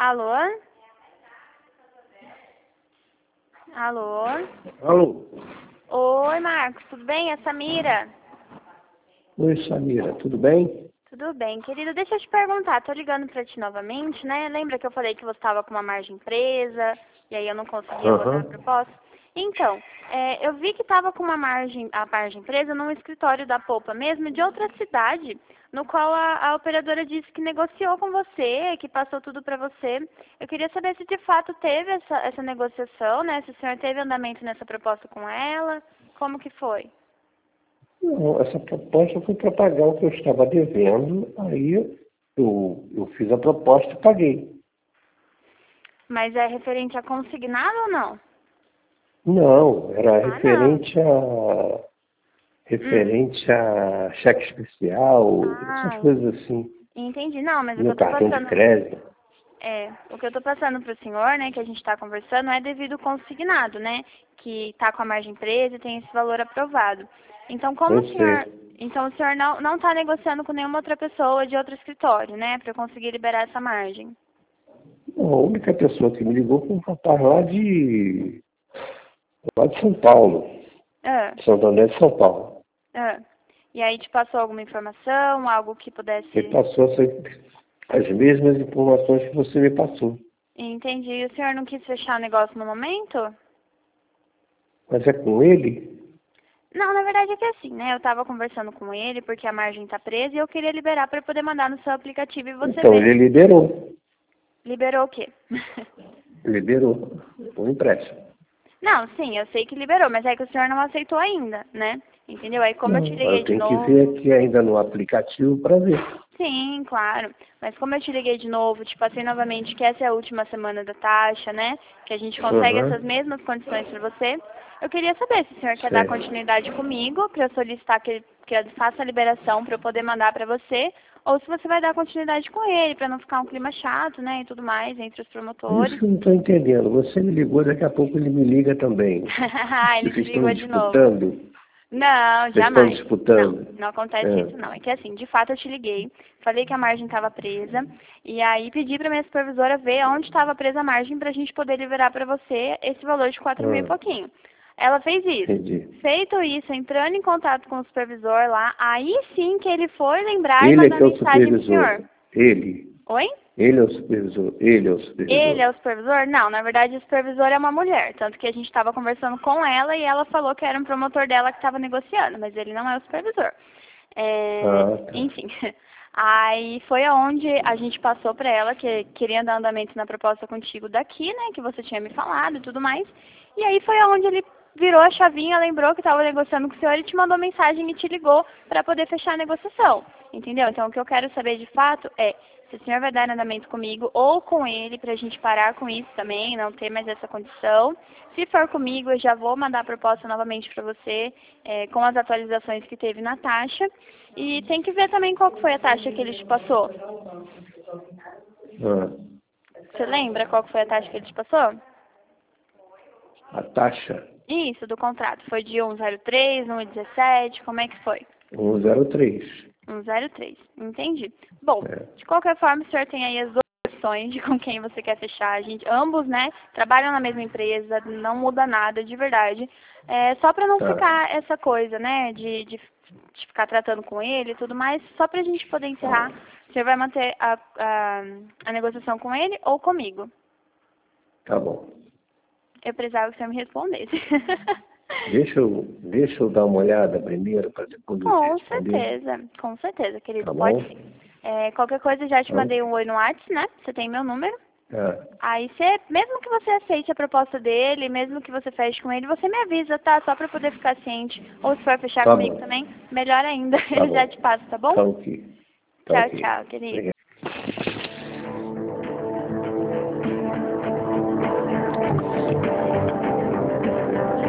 Alô? Alô? Alô? Oi, Marcos, tudo bem? É Samira. Oi, Samira, tudo bem? Tudo bem, querido. Deixa eu te perguntar, tô ligando pra ti novamente, né? Lembra que eu falei que você estava com uma margem presa e aí eu não conseguia botar a proposta? Então, eu vi que estava com a margem presa num escritório da Poupa mesmo, de outra cidade, no qual a operadora disse que negociou com você, que passou tudo para você. Eu queria saber se de fato teve essa negociação, né? Se o senhor teve andamento nessa proposta com ela, como que foi? Não, essa proposta foi para pagar o que eu estava devendo, aí eu fiz a proposta e paguei. Mas é referente a consignado ou não? Não, era Ah, não. referente a cheque especial, essas Ah, coisas assim, entendi. Não, mas o que no eu tô cartão de passando, crédito. o que eu tô passando pro senhor, né, que a gente tá conversando, é devido ao consignado, né, que tá com a margem presa e tem esse valor aprovado. Então, Eu sei. o senhor não tá negociando com nenhuma outra pessoa de outro escritório, né, para eu conseguir liberar essa margem. Não, a única pessoa que me ligou foi um rapaz lá de São Paulo, Ah, Santo André de São Paulo. ah. E aí te passou alguma informação, algo que Ele pudesse... passou as mesmas informações que você me passou. Entendi. E o senhor não quis fechar o negócio no momento? Mas é com ele? Não, na verdade é que assim, né? Eu tava conversando com ele porque a margem tá presa e eu queria liberar para poder mandar no seu aplicativo e você Então, ver. ele liberou. Liberou o quê? Liberou o empréstimo. Não, sim, eu sei que liberou, mas é que o senhor não aceitou ainda, né? Entendeu? Aí como eu te Não, liguei eu de tenho que ver novo. aqui ainda no aplicativo para ver. Sim, claro. Mas como eu te liguei de novo, te passei novamente que essa é a última semana da taxa, né? Que a gente consegue essas Uhum, mesmas condições para você. Eu queria saber se o senhor quer dar certo. continuidade comigo, para eu solicitar que eu faça a liberação para eu poder mandar para você, ou se você vai dar continuidade com ele, para não ficar um clima chato, né, e tudo mais, entre os Isso promotores. que eu não estou entendendo. Você me ligou, daqui a pouco ele me liga também. Ele te Vocês estão ligou de novo. disputando? Não, Vocês estão jamais. Não, disputando? não acontece É. isso não. É que assim, de fato eu te liguei, falei que a margem estava presa, e aí pedi para minha supervisora ver onde estava presa a margem para a gente poder liberar para você esse valor de 4.000 e Ah, pouquinho. Ela fez isso. entendi. Feito isso, entrando em contato com o supervisor lá, aí sim que ele foi lembrar e Ele é mandar que é o mensagem pro supervisor. senhor. Ele. Oi? Ele é o supervisor. Ele é o Ele supervisor. é o supervisor? Não, na verdade o supervisor é uma mulher. Tanto que a gente estava conversando com ela e ela falou que era um promotor dela que estava negociando, mas ele não é o supervisor. Ah, tá. Enfim, aí foi aonde a gente passou para ela que queria dar andamento na proposta contigo daqui, né, que você tinha me falado e tudo mais. E aí foi aonde ele virou a chavinha, lembrou que estava negociando com o senhor e te mandou mensagem e te ligou para poder fechar a negociação. Entendeu? Então o que eu quero saber de fato é se o senhor vai dar andamento comigo ou com ele para a gente parar com isso também, não ter mais essa condição. Se for comigo, eu já vou mandar a proposta novamente para você, com as atualizações que teve na taxa. E tem que ver também qual que foi a taxa que ele te passou. Ah, Você lembra qual que foi a taxa que ele te passou? a taxa Isso, do contrato. Foi de 1,03, 1,17, como é que foi? 103. 1,03. Entendi. Bom, É. de qualquer forma, o senhor tem aí as duas opções de com quem você quer fechar. A gente, ambos, né, trabalham na mesma empresa, não muda nada, de verdade. É, só para não Tá. ficar essa coisa, né, de ficar tratando com ele e tudo mais, só para a gente poder encerrar, o senhor vai manter a negociação com ele ou comigo? Tá bom. Eu precisava que o senhor me respondesse. Deixa eu dar uma olhada primeiro para depois eu te responder. Com certeza, querido, Tá pode bom? sim. Qualquer coisa, já te Então, mandei um oi no WhatsApp, né? Você tem meu número. tá. Aí você, mesmo que você aceite a proposta dele, mesmo que você feche com ele, você me avisa, tá? Só pra poder ficar ciente. Ou se for fechar Tá comigo bom. também, melhor ainda, Tá eu já bom. te passo, tá bom? Tá ok. Tá Tchau, ok. tchau, querido. Obrigado.